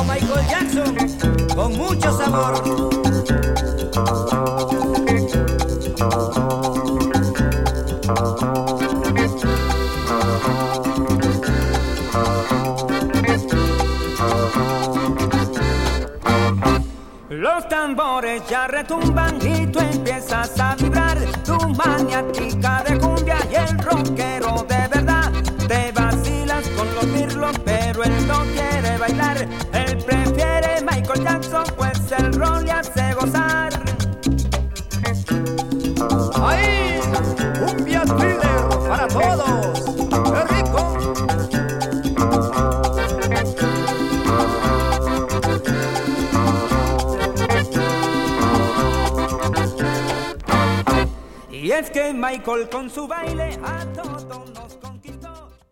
Michael Jackson con mucho sabor. Los tambores ya retumban y tú empiezas a vibrar. Tu maniática de cumbia y el rockero de verdad. Te vacilas con los mirlos, pero él no quiere bailar. Él prefiere Michael Jackson, pues el rol le hace gozar. ¡Ahí! ¡Cumbia thriller para todos! ¡Qué rico! Y es que Michael con su baile a todos nos conquistó.